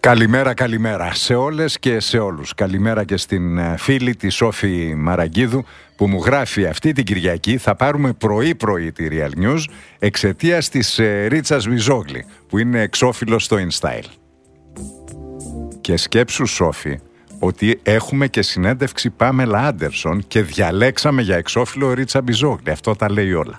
Καλημέρα, καλημέρα σε όλες και σε όλους. Καλημέρα και στην φίλη τη Σόφη Μαραγκίδου που μου γράφει αυτή την Κυριακή θα πάρουμε πρωί-πρωί τη Real News εξαιτίας της Ρίτσας Βυζόγλη που είναι εξώφυλλος στο InStyle. Και σκέψου, Σόφη, ότι έχουμε και συνέντευξη Πάμελα Άντερσον και διαλέξαμε για εξώφυλλο Ρίτσα Βυζόγλη. Αυτό τα λέει όλα.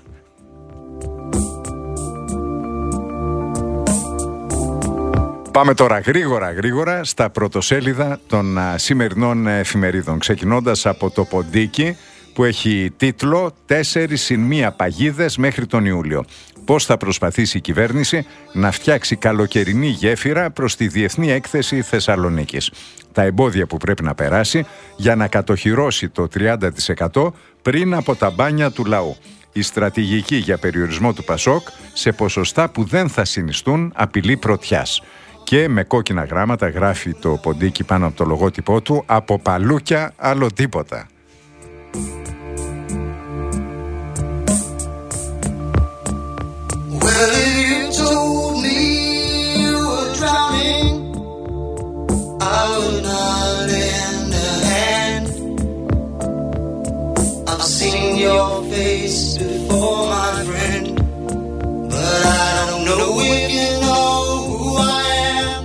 Πάμε τώρα γρήγορα στα πρωτοσέλιδα των σημερινών εφημερίδων, ξεκινώντας από το Ποντίκι που έχει τίτλο «4+1 παγίδες μέχρι τον Ιούλιο». Πώς θα προσπαθήσει η κυβέρνηση να φτιάξει καλοκαιρινή γέφυρα προς τη Διεθνή Έκθεση Θεσσαλονίκης. Τα εμπόδια που πρέπει να περάσει για να κατοχυρώσει το 30% πριν από τα μπάνια του λαού. Η στρατηγική για περιορισμό του Πασόκ σε ποσοστά που δεν θα συνιστούν απειλή πρωτιάς. Και με κόκκινα γράμματα γράφει το Ποντίκι πάνω από το λογότυπό του «Από παλούκια άλλο τίποτα». Well, if you told me you were drowning, I would not lend a hand. I've seen your face before, my friend, but I don't know if you know who I am.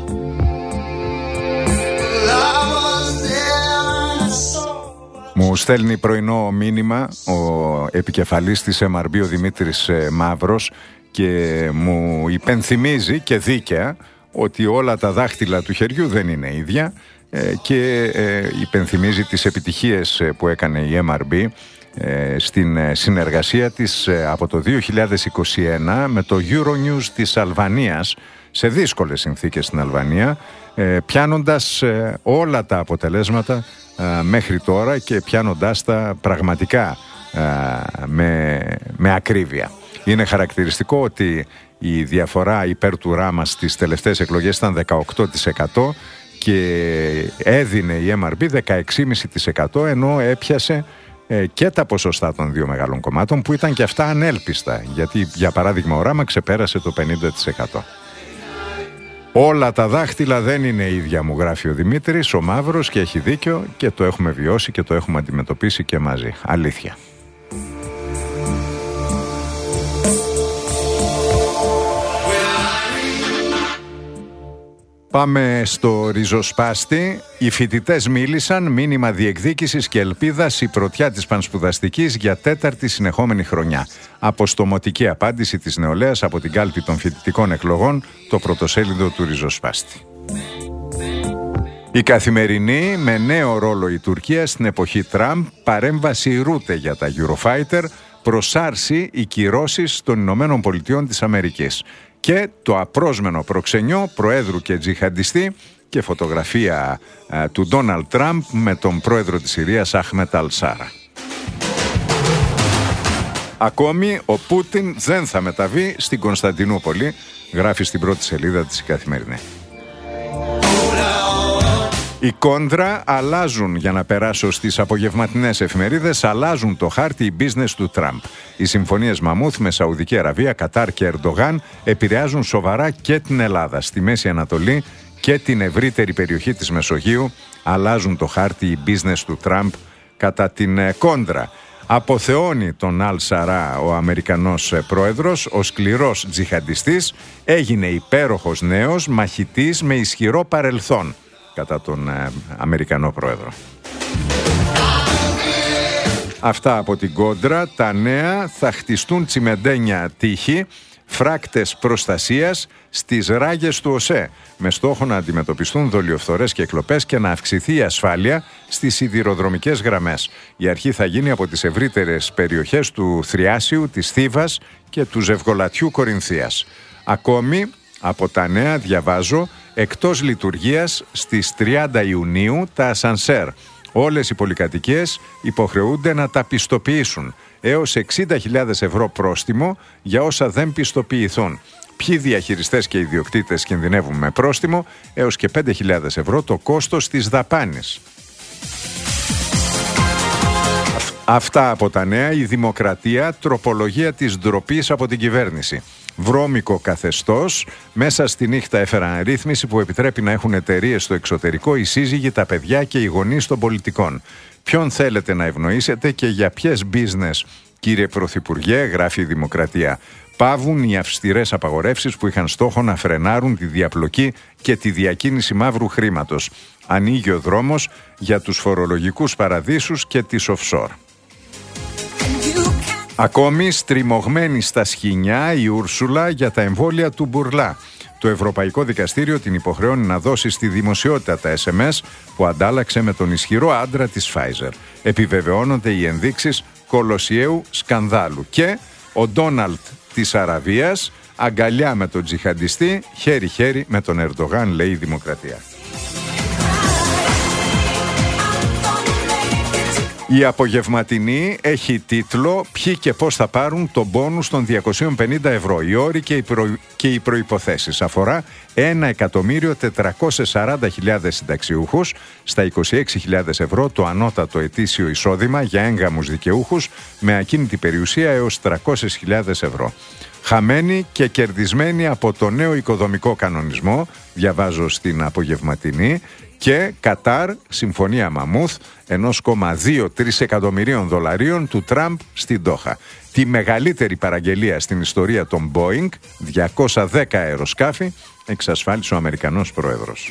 Well, I was there and I saw. Μου στέλνει πρωινό μήνυμα ο επικεφαλής της MRB, ο Δημήτρης Μαύρος, και μου υπενθυμίζει και δίκαια ότι όλα τα δάχτυλα του χεριού δεν είναι ίδια και υπενθυμίζει τις επιτυχίες που έκανε η MRB στην συνεργασία της από το 2021 με το Euronews της Αλβανίας σε δύσκολες συνθήκες στην Αλβανία, πιάνοντας όλα τα αποτελέσματα μέχρι τώρα και πιάνοντας τα πραγματικά με ακρίβεια. Είναι χαρακτηριστικό ότι η διαφορά υπέρ του Ράμα στις τελευταίες εκλογές ήταν 18% και έδινε η MRB 16,5%, ενώ έπιασε και τα ποσοστά των δύο μεγάλων κομμάτων που ήταν και αυτά ανέλπιστα, γιατί για παράδειγμα ο Ράμα ξεπέρασε το 50%. Όλα τα δάχτυλα δεν είναι ίδια, μου γράφει ο Δημήτρης, ο Μαύρος, και έχει δίκιο και το έχουμε βιώσει και το έχουμε αντιμετωπίσει και μαζί. Αλήθεια. Πάμε στο ριζοσπάστη. Οι φοιτητές μίλησαν, μήνυμα διεκδίκησης και ελπίδας η πρωτιά της πανσπουδαστικής για τέταρτη συνεχόμενη χρονιά. Αποστομωτική απάντηση της νεολαίας από την κάλπη των φοιτητικών εκλογών, το πρωτοσέλιδο του ριζοσπάστη. Η Καθημερινή, με νέο ρόλο η Τουρκία στην εποχή Τραμπ, παρέμβαση Ρούτε για τα Eurofighter, προσάρση οι κυρώσεις των Ηνωμένων Πολιτειών της Αμερικής. Και το απρόσμενο προξενιό προέδρου και τζιχαντιστή και φωτογραφία του Ντόναλντ Τραμπ με τον πρόεδρο της Συρίας Αχμέτ Αλ-Σάρα. Ακόμη ο Πούτιν δεν θα μεταβεί στην Κωνσταντινούπολη, γράφει στην πρώτη σελίδα της η Καθημερινή. Οι κόντρα αλλάζουν, για να περάσω στις απογευματινές εφημερίδες, αλλάζουν το χάρτη business του Τραμπ. Οι συμφωνίες Μαμούθ με Σαουδική Αραβία, Κατάρ και Ερντογάν επηρεάζουν σοβαρά και την Ελλάδα. Στη Μέση Ανατολή και την ευρύτερη περιοχή της Μεσογείου αλλάζουν το χάρτη business του Τραμπ κατά την κόντρα. Αποθεώνει τον Αλ-Σαρά ο Αμερικανός πρόεδρος, ο σκληρός τζιχαντιστής, έγινε υπέροχος νέος μαχητής με ισχυρό παρελθόν κατά τον Αμερικανό πρόεδρο. Αυτά από την κόντρα. Τα νέα: θα χτιστούν τσιμεντένια τείχη, φράκτες προστασίας στις ράγες του ΟΣΕ, με στόχο να αντιμετωπιστούν δολιοφθορές και εκλοπές και να αυξηθεί η ασφάλεια στις σιδηροδρομικές γραμμές. Η αρχή θα γίνει από τις ευρύτερες περιοχές του Θριάσιου, της Θήβας και του Ζευγολατιού Κορινθίας. Ακόμη από τα νέα διαβάζω: εκτός λειτουργίας στις 30 Ιουνίου τα ασανσέρ. Όλες οι πολυκατοικίες υποχρεούνται να τα πιστοποιήσουν. Έως 60.000 ευρώ πρόστιμο για όσα δεν πιστοποιηθούν. Ποιοι διαχειριστές και ιδιοκτήτες κινδυνεύουν με πρόστιμο? Έως και 5.000 ευρώ το κόστος της δαπάνης. Αυτά από τα νέα. Η Δημοκρατία, τροπολογία της ντροπής από την κυβέρνηση. Βρώμικο καθεστώς. Μέσα στη νύχτα έφεραν ρύθμιση που επιτρέπει να έχουν εταιρείες στο εξωτερικό οι σύζυγοι, τα παιδιά και οι γονείς των πολιτικών. Ποιον θέλετε να ευνοήσετε και για ποιες business, κύριε Πρωθυπουργέ, γράφει η Δημοκρατία. Παύουν οι αυστηρές απαγορεύσεις που είχαν στόχο να φρενάρουν τη διαπλοκή και τη διακίνηση μαύρου χρήματος. Ανοίγει ο δρόμος για τους φορολογικούς παραδείσους και τις offshore. Ακόμη στριμωγμένη στα σκοινιά η Ούρσουλα για τα εμβόλια του Μπουρλά. Το Ευρωπαϊκό Δικαστήριο την υποχρεώνει να δώσει στη δημοσιότητα τα SMS που αντάλλαξε με τον ισχυρό άντρα της Pfizer. Επιβεβαιώνονται οι ενδείξεις κολοσιαίου σκανδάλου. Και ο Ντόναλτ της Αραβίας, αγκαλιά με τον τζιχαντιστή, χέρι-χέρι με τον Ερντογάν, λέει η Δημοκρατία. Η απογευματινή έχει τίτλο «Ποιοι και πώς θα πάρουν τον μπόνους των 250 ευρώ». Οι όροι και οι προϋποθέσεις. Αφορά 1.440.000 συνταξιούχους, στα 26.000 ευρώ το ανώτατο ετήσιο εισόδημα για έγγαμους δικαιούχους με ακίνητη περιουσία έως 300.000 ευρώ. Χαμένοι και κερδισμένοι από το νέο οικοδομικό κανονισμό, διαβάζω στην απογευματινή, και Κατάρ, συμφωνία μαμούθ 1,2 τρισεκατομμυρίων δολαρίων του Τραμπ στην Ντόχα. Τη μεγαλύτερη παραγγελία στην ιστορία των Boeing, 210 αεροσκάφη, εξασφάλισε ο Αμερικανός πρόεδρος.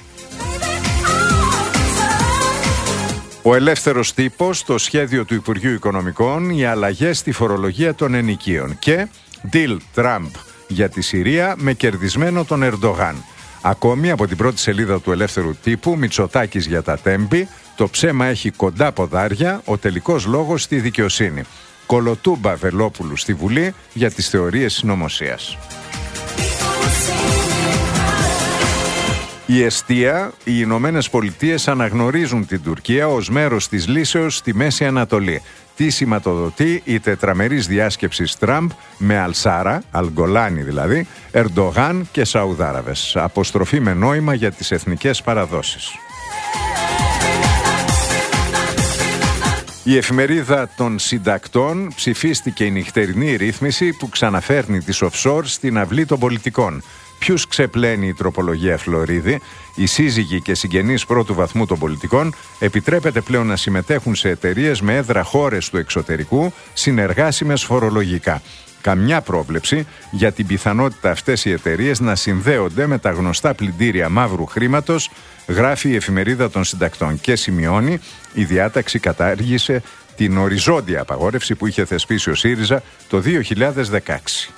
Ο ελεύθερος τύπος, το σχέδιο του Υπουργείου Οικονομικών, οι αλλαγές στη φορολογία των ενοικίων και deal Τραμπ για τη Συρία με κερδισμένο τον Ερντογάν. Ακόμη από την πρώτη σελίδα του ελεύθερου τύπου, Μητσοτάκης για τα τέμπη, το ψέμα έχει κοντά ποδάρια, ο τελικός λόγος στη δικαιοσύνη. Κολοτούμπα Βελόπουλου στη Βουλή για τις θεωρίες συνωμοσίας. Η εστία, οι Ηνωμένες Πολιτείες αναγνωρίζουν την Τουρκία ως μέρος της λύσεως στη Μέση Ανατολή. Τι σηματοδοτεί η τετραμερής διάσκεψη Τραμπ με Αλσάρα, Αλγκολάνη δηλαδή, Ερντογάν και Σαουδάραβες. Αποστροφή με νόημα για τις εθνικές παραδόσεις. Η εφημερίδα των συντακτών ψηφίστηκε η νυχτερινή ρύθμιση που ξαναφέρνει τις offshore στην αυλή των πολιτικών. Ποιους ξεπλένει η τροπολογία Φλωρίδη? Οι σύζυγοι και συγγενείς πρώτου βαθμού των πολιτικών επιτρέπεται πλέον να συμμετέχουν σε εταιρείες με έδρα χώρες του εξωτερικού, συνεργάσιμες φορολογικά. Καμιά πρόβλεψη για την πιθανότητα αυτές οι εταιρείες να συνδέονται με τα γνωστά πλυντήρια μαύρου χρήματος, γράφει η εφημερίδα των συντακτών και σημειώνει η διάταξη κατάργησε την οριζόντια απαγόρευση που είχε θεσπίσει ο ΣΥΡΙΖΑ το 2016.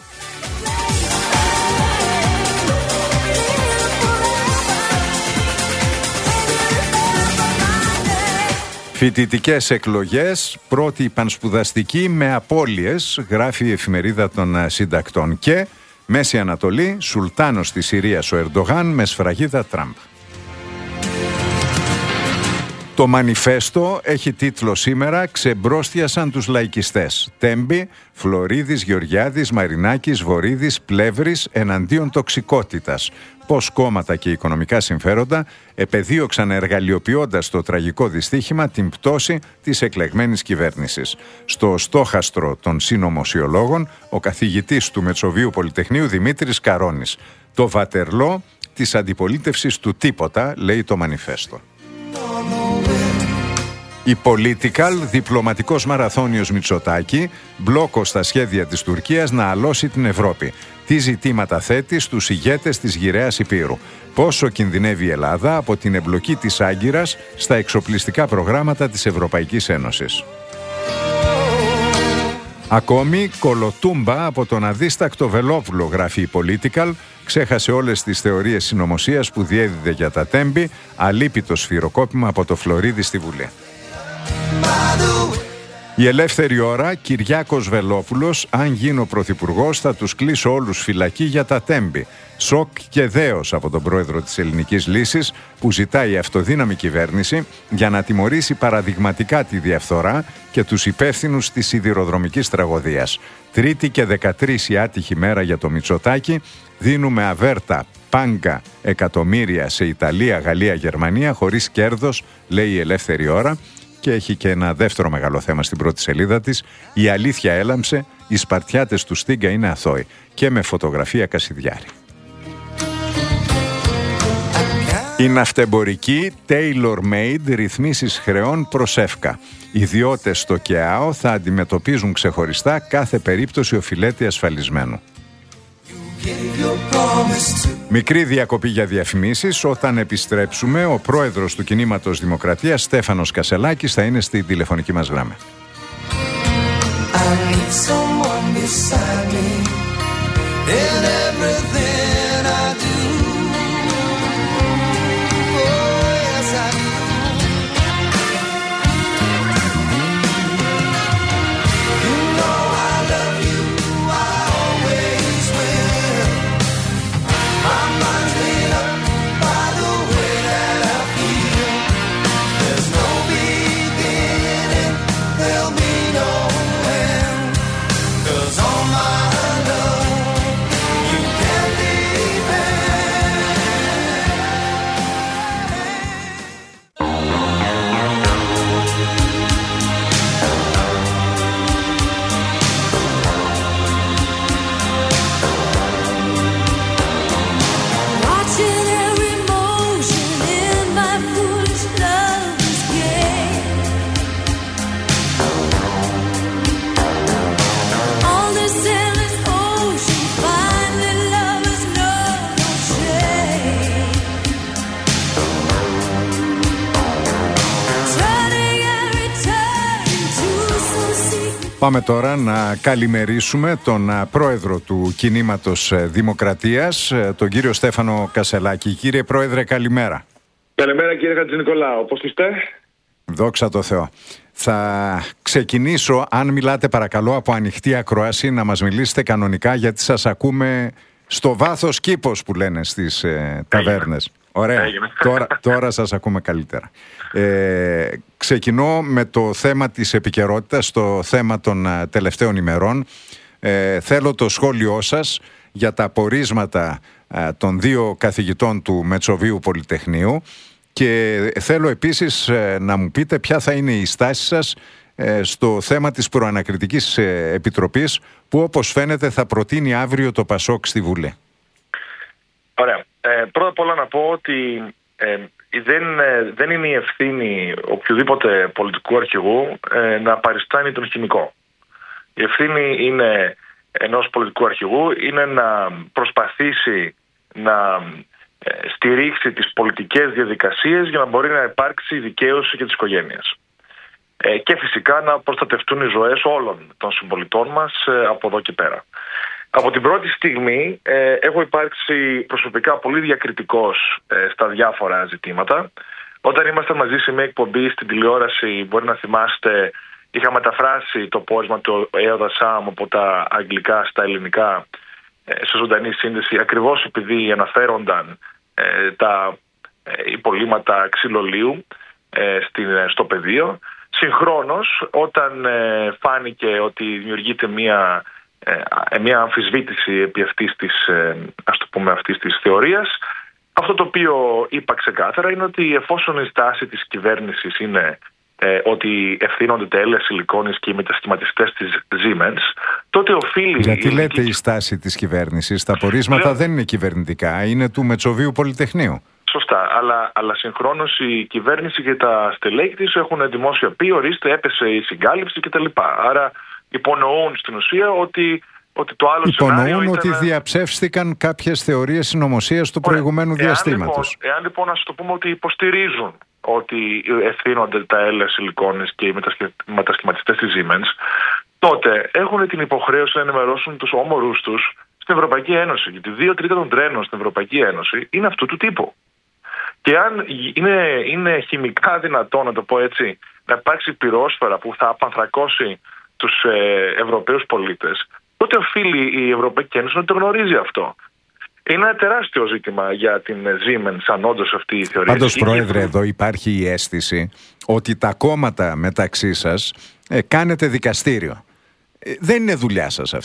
Φοιτητικές εκλογές, πρώτη πανσπουδαστική με απώλειες, γράφει η εφημερίδα των συντακτών. Και Μέση Ανατολή, σουλτάνος της Συρίας ο Ερντογάν με σφραγίδα Τραμπ. Το μανιφέστο έχει τίτλο σήμερα «Ξεμπρόστιασαν τους λαϊκιστές». Τέμπη, Φλωρίδης, Γεωργιάδης, Μαρινάκης, Βορίδης, Πλεύρης εναντίον τοξικότητας. Πώς κόμματα και οικονομικά συμφέροντα επεδίωξαν εργαλειοποιώντας το τραγικό δυστύχημα την πτώση της εκλεγμένης κυβέρνησης. Στο στόχαστρο των συνωμοσιολόγων, ο καθηγητής του Μετσοβίου Πολυτεχνείου Δημήτρης Καρώνης. Το βατερλό της αντιπολίτευσης του τίποτα, λέει το μανιφέστο. Η Political, διπλωματικός μαραθώνιος Μητσοτάκη, μπλόκο στα σχέδια της Τουρκίας να αλώσει την Ευρώπη. Τι ζητήματα θέτει στους ηγέτες της γυραιάς Υπήρου. Πόσο κινδυνεύει η Ελλάδα από την εμπλοκή της Άγκυρας στα εξοπλιστικά προγράμματα της Ευρωπαϊκής Ένωσης. Ακόμη, κολοτούμπα από τον αδίστακτο Βελόπουλο, γράφει η Political, ξέχασε όλες τις θεωρίες συνωμοσίας που διέδιδε για τα τέμπη, αλίπητο σφυροκόπημα από το Φλωρίδη στη Βουλή. Η Ελεύθερη Ώρα, Κυριάκος Βελόπουλος, αν γίνω πρωθυπουργός θα τους κλείσω όλους φυλακή για τα τέμπη. Σοκ και δέος από τον πρόεδρο της Ελληνικής Λύσης που ζητάει αυτοδύναμη κυβέρνηση για να τιμωρήσει παραδειγματικά τη διαφθορά και τους υπεύθυνους της σιδηροδρομικής τραγωδίας. Τρίτη και 13 η άτυχη μέρα για το Μητσοτάκη. Δίνουμε αβέρτα πάγκα εκατομμύρια σε Ιταλία, Γαλλία, Γερμανία χωρίς κέρδος, λέει η Ελεύθερη Ώρα. και έχει και ένα δεύτερο μεγάλο θέμα στην πρώτη σελίδα της. Η αλήθεια έλαμψε, οι Σπαρτιάτες του Στίγκα είναι αθώοι, και με φωτογραφία Κασιδιάρη. Η ναυτεμπορική tailor-made ρυθμίσεις χρεών προς ΕΦΚΑ. Ιδιώτες στο ΚΕΑΟ θα αντιμετωπίζουν ξεχωριστά κάθε περίπτωση οφειλέτη ασφαλισμένου. Μικρή διακοπή για διαφημίσεις. Όταν επιστρέψουμε, ο πρόεδρος του Κινήματος Δημοκρατίας, Στέφανος Κασελάκης, θα είναι στη τηλεφωνική μας γράμμα. Πάμε τώρα να καλημερίσουμε τον πρόεδρο του Κινήματος Δημοκρατίας, τον κύριο Στέφανο Κασελάκη. Κύριε Πρόεδρε, καλημέρα. Καλημέρα κύριε Χατζηνικολάου, πώς είστε? Δόξα τω Θεώ. Θα ξεκινήσω, αν μιλάτε παρακαλώ από ανοιχτή ακρόαση, να μας μιλήσετε κανονικά, γιατί σας ακούμε στο βάθος κήπος που λένε στις ταβέρνες. Ωραία, τώρα σας ακούμε καλύτερα. Ξεκινώ με το θέμα της επικαιρότητας, το θέμα των τελευταίων ημερών. Θέλω το σχόλιο σας για τα πορίσματα των δύο καθηγητών του Μετσοβίου Πολυτεχνείου και θέλω επίσης να μου πείτε ποια θα είναι η στάση σας στο θέμα της προανακριτικής επιτροπής που, όπως φαίνεται, θα προτείνει αύριο το ΠΑΣΟΚ στη Βουλή. Ωραία. Πρώτα απ' όλα να πω ότι δεν είναι η ευθύνη οποιοδήποτε πολιτικού αρχηγού να παριστάνει τον χημικό. Η ευθύνη είναι ενός πολιτικού αρχηγού είναι να προσπαθήσει να στηρίξει τις πολιτικές διαδικασίες για να μπορεί να υπάρξει δικαίωση για τις οικογένειες. Και φυσικά να προστατευτούν οι ζωές όλων των συμπολιτών μας από εδώ και πέρα. Από την πρώτη στιγμή έχω υπάρξει προσωπικά πολύ διακριτικός στα διάφορα ζητήματα. Όταν ήμασταν μαζί σε μια εκπομπή στην τηλεόραση, μπορεί να θυμάστε, είχα μεταφράσει το πόρισμα του Έοδα Σάμ από τα αγγλικά στα ελληνικά σε ζωντανή σύνδεση, ακριβώς επειδή αναφέρονταν τα υπολείμματα ξυλολίου στο πεδίο. Συγχρόνως, όταν φάνηκε ότι δημιουργείται μια αμφισβήτηση επί αυτής της θεωρίας, αυτό το οποίο είπα ξεκάθαρα είναι ότι εφόσον η στάση της κυβέρνησης είναι ότι ευθύνονται τέλεια σιλικόνης και οι μετασχηματιστές της Siemens, τότε οφείλει... Γιατί λέτε η στάση της κυβέρνησης, τα πορίσματα δεν είναι κυβερνητικά, είναι του Μετσοβίου Πολυτεχνείου. Σωστά, αλλά συγχρόνως η κυβέρνηση και τα στελέχη της έχουν δημόσια πει, ορίστε, έπεσε η συγκάλυψη κτλ. Άρα υπονοούν στην ουσία ότι το άλλο σενάριο υπονοούν ότι διαψεύστηκαν κάποιες θεωρίες συνωμοσίας του προηγουμένου διαστήματος. Εάν λοιπόν να σας το πούμε ότι υποστηρίζουν ότι ευθύνονται τα έλαια σιλικόνης και οι μετασχηματιστές της Siemens, τότε έχουν την υποχρέωση να ενημερώσουν τους όμορους τους στην Ευρωπαϊκή Ένωση. Γιατί 2/3 των τρένων στην Ευρωπαϊκή Ένωση είναι αυτού του τύπου. Και αν είναι χημικά δυνατό, να το πω έτσι, να υπάρξει πυρόσφαιρα που θα απανθρακώσει τους Ευρωπαίους πολίτες, τότε οφείλει η Ευρωπαϊκή Ένωση να το γνωρίζει αυτό. Είναι ένα τεράστιο ζήτημα για την Siemens, αν όντως αυτή η θεωρία. Πάντως, Πρόεδρε, εδώ υπάρχει η αίσθηση ότι τα κόμματα μεταξύ σας κάνετε δικαστήριο. Δεν είναι δουλειά σας αυτή.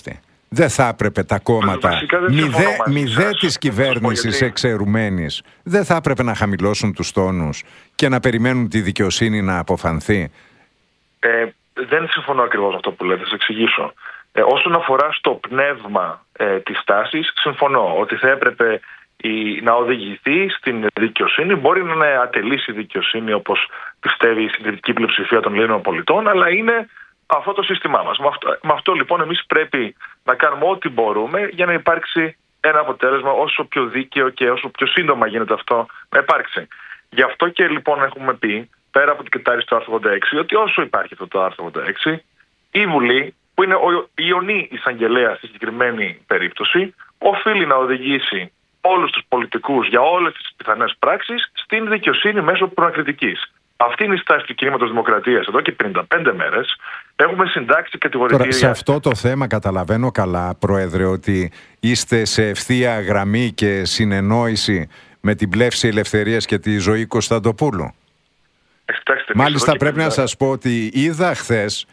Δεν θα έπρεπε τα κόμματα, μηδέ της κυβέρνησης εξαιρουμένης, δεν θα έπρεπε να χαμηλώσουν τους τόνους και να περιμένουν τη δικαιοσύνη να αποφανθεί? Δεν συμφωνώ ακριβώς με αυτό που λέτε, θα σας εξηγήσω. Όσον αφορά στο πνεύμα της τάσης, συμφωνώ ότι θα έπρεπε να οδηγηθεί στην δικαιοσύνη. Μπορεί να είναι ατελής η δικαιοσύνη, όπως πιστεύει η συντηρητική πλειοψηφία των Ελλήνων πολιτών, αλλά είναι αυτό το σύστημά μας. Με αυτό λοιπόν εμείς πρέπει να κάνουμε ό,τι μπορούμε για να υπάρξει ένα αποτέλεσμα όσο πιο δίκαιο και όσο πιο σύντομα γίνεται αυτό να υπάρξει. Γι' αυτό και λοιπόν έχουμε πει, πέρα από την κατάρριση του άρθρου 86, ότι όσο υπάρχει αυτό το άρθρο 86, η Βουλή, που είναι ο ιονή εισαγγελέα στη συγκεκριμένη περίπτωση, οφείλει να οδηγήσει όλους τους πολιτικούς για όλες τις πιθανές πράξεις στην δικαιοσύνη μέσω προανακριτικής. Αυτή είναι η στάση του κινήματος Δημοκρατίας εδώ και 55 μέρες. Έχουμε συντάξει κατηγορητήρια. Τώρα, σε αυτό το θέμα καταλαβαίνω καλά, Πρόεδρε, ότι είστε σε ευθεία γραμμή και συνεννόηση με την Πλεύση Ελευθερίας και τη Ζωή Κωνσταντοπούλου. Μάλιστα πρέπει να σας πω ότι είδα χθες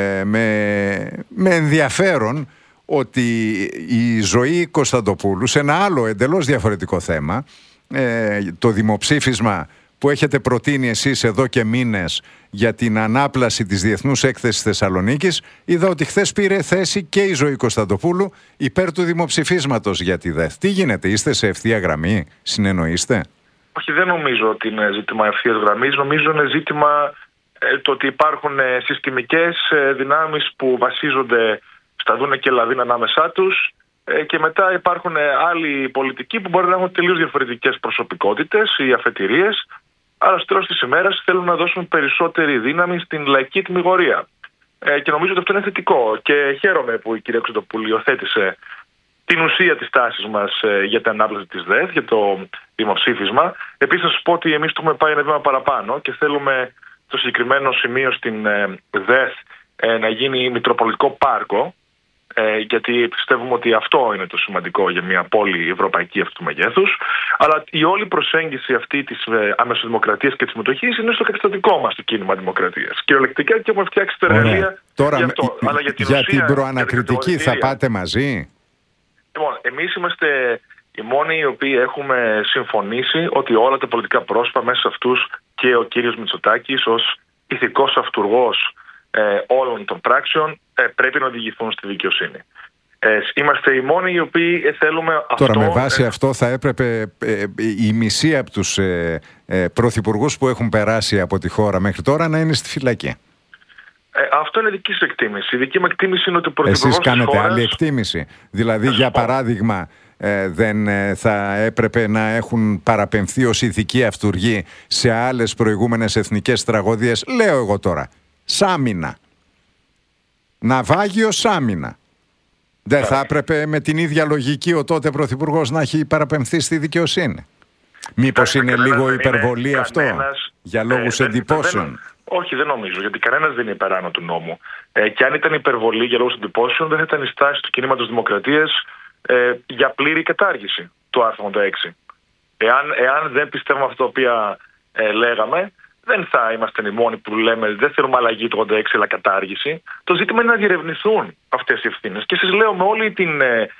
με ενδιαφέρον ότι η Ζωή Κωνσταντοπούλου σε ένα άλλο εντελώς διαφορετικό θέμα, το δημοψήφισμα που έχετε προτείνει εσείς εδώ και μήνες για την ανάπλαση της Διεθνούς Έκθεσης Θεσσαλονίκης, είδα ότι χθες πήρε θέση και η Ζωή Κωνσταντοπούλου υπέρ του δημοψηφίσματος για τη ΔΕΘ. Τι γίνεται, είστε σε ευθεία γραμμή, συνεννοείστε? Όχι, δεν νομίζω ότι είναι ζήτημα ευθείας γραμμής. Νομίζω είναι ζήτημα το ότι υπάρχουν συστημικές δυνάμεις που βασίζονται στα δούνε και λαδίνα ανάμεσά τους, και μετά υπάρχουν άλλοι πολιτικοί που μπορεί να έχουν τελείως διαφορετικές προσωπικότητες ή αφετηρίες, αλλά στο τέλος της ημέρας θέλουν να δώσουν περισσότερη δύναμη στην λαϊκή τιμιγορία. Και νομίζω ότι αυτό είναι θετικό. Και χαίρομαι που η κυρία Κωνσταντοπούλου υιοθέτησε την ουσία της τάσης μας για την ανάπλαση της ΔΕΘ, για το δημοψήφισμα. Επίσης, να σας πω ότι εμείς το έχουμε πάει ένα βήμα παραπάνω και θέλουμε το συγκεκριμένο σημείο στην ΔΕΘ να γίνει μητροπολιτικό πάρκο. Γιατί πιστεύουμε ότι αυτό είναι το σημαντικό για μια πόλη ευρωπαϊκή αυτού του μεγέθους. Αλλά η όλη προσέγγιση αυτή της αμεσοδημοκρατίας και της συμμετοχής είναι στο καταστατικό μας το κίνημα δημοκρατίας. Κυριολεκτικά, και έχουμε φτιάξει τα εργαλεία. Τώρα, για αυτό. Αλλά για την προανακριτική θα πάτε μαζί? Λοιπόν, εμείς είμαστε οι μόνοι οι οποίοι έχουμε συμφωνήσει ότι όλα τα πολιτικά πρόσωπα, μέσα σε αυτούς και ο κύριος Μητσοτάκης ως ηθικός αυτουργός όλων των πράξεων, πρέπει να οδηγηθούν στη δικαιοσύνη. Είμαστε οι μόνοι οι οποίοι θέλουμε αυτό. Τώρα, με βάση αυτό θα έπρεπε η μισή από τους πρωθυπουργούς που έχουν περάσει από τη χώρα μέχρι τώρα να είναι στη φυλακή. Αυτό είναι δική σου εκτίμηση. Η δική μου εκτίμηση είναι ότι ο πρωθυπουργός Εσείς κάνετε της χώρας... άλλη εκτίμηση? Δηλαδή, για παράδειγμα, δεν θα έπρεπε να έχουν παραπεμφθεί ως ηθικοί αυτουργοί σε άλλες προηγούμενες εθνικές τραγωδίες? Λέω εγώ τώρα, Σάμινα, Ναυάγιο, Σάμινα. Δεν θα έπρεπε με την ίδια λογική ο τότε πρωθυπουργός να έχει παραπεμφθεί στη δικαιοσύνη? Μήπως είναι λίγο υπερβολή αυτό για λόγους εντυπώσεων? Όχι, δεν νομίζω, γιατί κανένας δεν είναι υπεράνω του νόμου. Και αν ήταν υπερβολή για λόγους εντυπώσεων, δεν θα ήταν η στάση του κινήματος Δημοκρατίας για πλήρη κατάργηση του άρθρου 86. Εάν δεν πιστεύουμε αυτά τα οποία λέγαμε, δεν θα είμαστε οι μόνοι που λέμε δεν θέλουμε αλλαγή του 86 αλλά κατάργηση. Το ζήτημα είναι να διερευνηθούν αυτές οι ευθύνες. Και σας λέω με όλη την,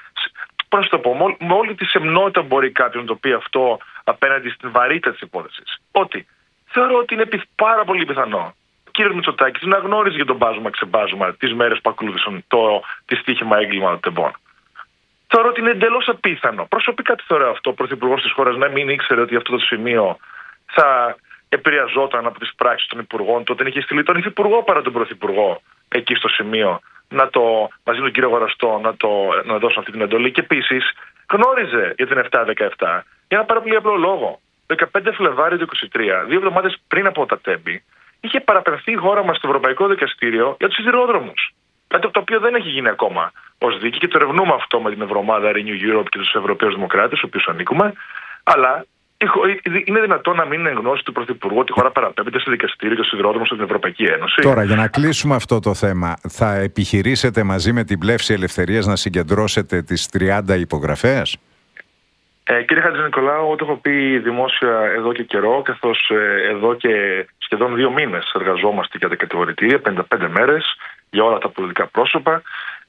με όλη τη σεμνότητα μπορεί κάποιος να το πει αυτό απέναντι στην βαρύτητα της υπόθεσης. Ότι θεωρώ ότι είναι πάρα πολύ πιθανό ο κύριος Μητσοτάκης να γνώριζε για τον μπάζουμα-ξεμπάζουμα τις μέρες που ακολούθησαν το δυστύχημα έγκλημα των τεμπών. Θεωρώ ότι είναι εντελώς απίθανο. Προσωπικά τι θεωρώ αυτό, ο πρωθυπουργός της χώρας να μην ήξερε ότι αυτό το σημείο θα επηρεαζόταν από τις πράξεις των υπουργών του, όταν είχε στείλει τον υφυπουργό παρά τον πρωθυπουργό εκεί στο σημείο μαζί με τον κύριο Γοραστό να δώσουν αυτή την εντολή. Και επίσης γνώριζε για την 7-17 για ένα πάρα πολύ απλό λόγο. 15 Φλεβάρι του 2023, 2 εβδομάδες πριν από τα τέμπη, είχε παραπεμφθεί η χώρα μας στο Ευρωπαϊκό Δικαστήριο για τους σιδηρόδρομους. Κάτι από το οποίο δεν έχει γίνει ακόμα ως δίκη και το ερευνούμε αυτό με την Ευρωομάδα Renew Europe και τους Ευρωπαίους Δημοκράτες, στους οποίους ανήκουμε. Αλλά είναι δυνατόν να μην είναι γνώση του Πρωθυπουργού ότι η χώρα παραπέμπεται σε δικαστήριο και σιδηρόδρομο στην Ευρωπαϊκή Ένωση? Τώρα, για να κλείσουμε αυτό το θέμα, θα επιχειρήσετε μαζί με την Πλεύση Ελευθερίας να συγκεντρώσετε τις 30 υπογραφές? Κύριε Χατζηνικολάου, εγώ το έχω πει δημόσια εδώ και καιρό, καθώς εδώ και σχεδόν 2 μήνες εργαζόμαστε για τα κατηγορητήρια, 55 μέρες για όλα τα πολιτικά πρόσωπα.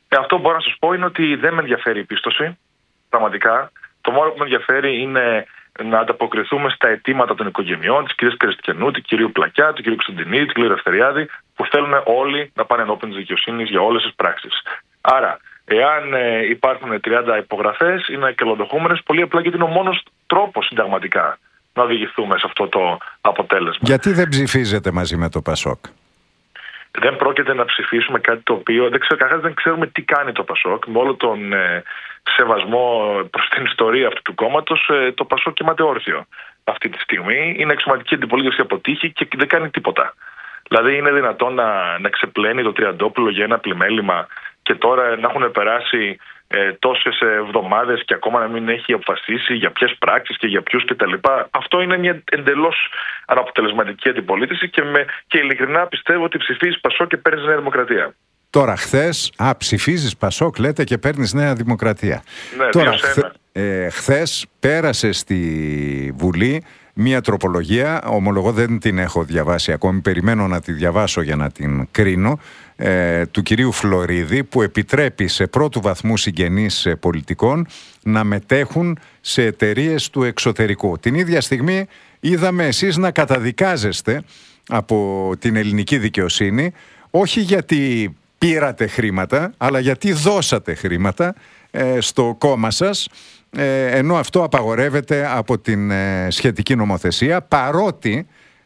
Αυτό μπορώ να σας πω είναι ότι δεν με ενδιαφέρει η πίστοση. Πραγματικά. Το μόνο που με ενδιαφέρει είναι να ανταποκριθούμε στα αιτήματα των οικογενειών, της κυρίας Κριστιανού, του κυρίου Πλακιά, του κυρίου Κωνσταντινίδη, του κυρίου Ελευθεριάδη, που θέλουν όλοι να πάνε ενώπιον της δικαιοσύνης για όλες τις πράξεις. Άρα, εάν υπάρχουν 30 υπογραφές, είναι κελοδοχούμενες πολύ απλά γιατί είναι ο μόνος τρόπος συνταγματικά να οδηγηθούμε σε αυτό το αποτέλεσμα. Γιατί δεν ψηφίζετε μαζί με το ΠΑΣΟΚ? Δεν πρόκειται να ψηφίσουμε κάτι το οποίο δεν ξέρουμε τι κάνει το ΠΑΣΟΚ. Με όλο τον σεβασμό προς την ιστορία αυτού του κόμματος, το ΠΑΣΟΚ κοιμάται όρθιο αυτή τη στιγμή. Είναι εξωματική αντιπολίτευση, αποτύχει και δεν κάνει τίποτα. Δηλαδή, είναι δυνατόν να ξεπλένει το Τριαντόπουλο για ένα πλημέλημα και τώρα να έχουν περάσει τόσες εβδομάδες και ακόμα να μην έχει αποφασίσει για ποιες πράξεις και για ποιους κτλ. Αυτό είναι μια εντελώς αναποτελεσματική αντιπολίτευση και ειλικρινά πιστεύω ότι ψηφίζεις ΠΑΣΟΚ και παίρνεις Νέα Δημοκρατία. Τώρα χθες, ψηφίζεις ΠΑΣΟΚ λέτε και παίρνεις Νέα Δημοκρατία. Ναι, τώρα χθες πέρασε στη Βουλή μία τροπολογία, ομολογώ δεν την έχω διαβάσει ακόμη, περιμένω να τη διαβάσω για να την κρίνω, του κυρίου Φλωρίδη, που επιτρέπει σε πρώτου βαθμού συγγενείς πολιτικών να μετέχουν σε εταιρείες του εξωτερικού. Την ίδια στιγμή είδαμε εσείς να καταδικάζεστε από την ελληνική δικαιοσύνη, όχι γιατί πήρατε χρήματα, αλλά γιατί δώσατε χρήματα στο κόμμα σας, ενώ αυτό απαγορεύεται από την σχετική νομοθεσία, παρότι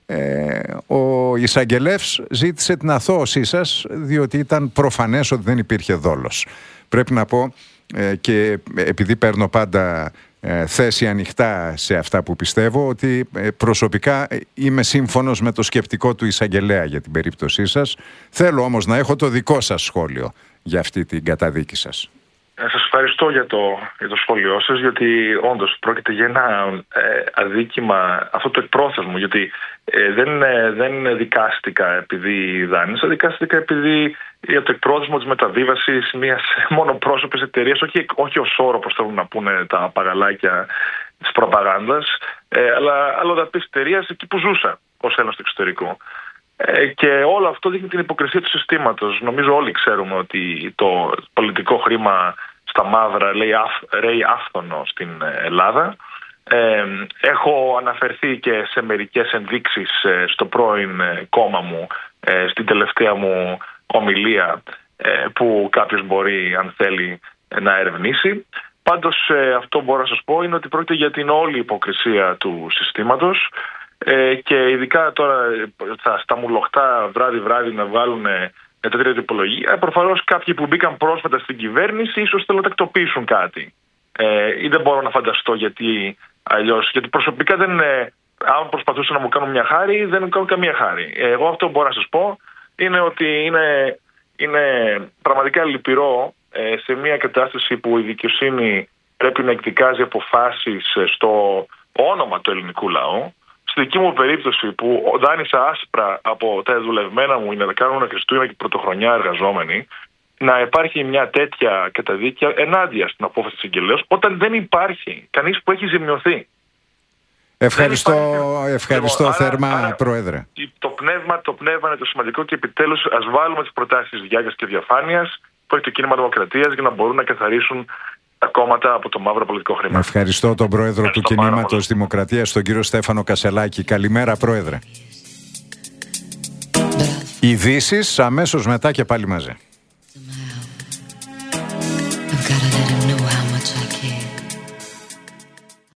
ο εισαγγελεύς ζήτησε την αθώωσή σας, διότι ήταν προφανές ότι δεν υπήρχε δόλος. Πρέπει να πω, και επειδή παίρνω πάντα θέση ανοιχτά σε αυτά που πιστεύω, ότι προσωπικά είμαι σύμφωνος με το σκεπτικό του εισαγγελέα για την περίπτωσή σας. Θέλω όμως να έχω το δικό σας σχόλιο για αυτή την καταδίκη σας. Σας ευχαριστώ για το σχόλιο σας, γιατί όντως πρόκειται για ένα αδίκημα, αυτό το εκπρόθεσμο, γιατί δεν δικάστηκα επειδή δάνεισα, δικάστηκα επειδή για το εκπρόθεσμο της μεταβίβασης μιας μονοπρόσωπης εταιρείας, όχι ως όρο, όπως θέλουν να πούνε τα παγαλάκια της προπαγάνδας, αλλά αλλοδαπής εταιρείας εκεί που ζούσα ως Έλληνας του εξωτερικού. Και όλο αυτό δείχνει την υποκρισία του συστήματος. Νομίζω όλοι ξέρουμε ότι το πολιτικό χρήμα στα μαύρα ρέει άφθονο στην Ελλάδα. Έχω αναφερθεί και σε μερικές ενδείξεις στο πρώην κόμμα μου, στην τελευταία μου ομιλία, που κάποιος μπορεί, αν θέλει, να ερευνήσει. Πάντως αυτό μπορώ να σας πω είναι ότι πρόκειται για την όλη υποκρισία του συστήματος. Και ειδικά τώρα στα μουλοχτά βράδυ να βγάλουν τέτοια τυπολογία, προφανώς κάποιοι που μπήκαν πρόσφατα στην κυβέρνηση ίσως θέλουν να τακτοποιήσουν κάτι. Ή δεν μπορώ να φανταστώ γιατί αλλιώς. Γιατί προσωπικά αν προσπαθούσαν να μου κάνουν μια χάρη, δεν μου κάνουν καμία χάρη. Εγώ αυτό που μπορώ να σας πω είναι ότι είναι πραγματικά λυπηρό σε μια κατάσταση που η δικαιοσύνη πρέπει να εκδικάζει αποφάσεις στο όνομα του ελληνικού λαού. Στη δική μου περίπτωση που δάνεισα άσπρα από τα δουλευμένα μου για να κάνουν Χριστούγεννα και Πρωτοχρονιά εργαζόμενοι, να υπάρχει μια τέτοια καταδίκη ενάντια στην απόφαση της εισαγγελέως, όταν δεν υπάρχει κανείς που έχει ζημιωθεί. Ευχαριστώ θερμά, Πρόεδρε. Το πνεύμα είναι το σημαντικό και επιτέλους ας βάλουμε τις προτάσεις διάρκειας και διαφάνειας που έχει το κίνημα Δημοκρατίας για να μπορούν να καθαρίσουν τα κόμματα από το μαύρο πολιτικό χρήμα. Ευχαριστώ τον Πρόεδρο του Κινήματος Δημοκρατίας, τον κύριο Στέφανο Κασελάκη. Καλημέρα, Πρόεδρε. Ειδήσεις αμέσως μετά και πάλι μαζί.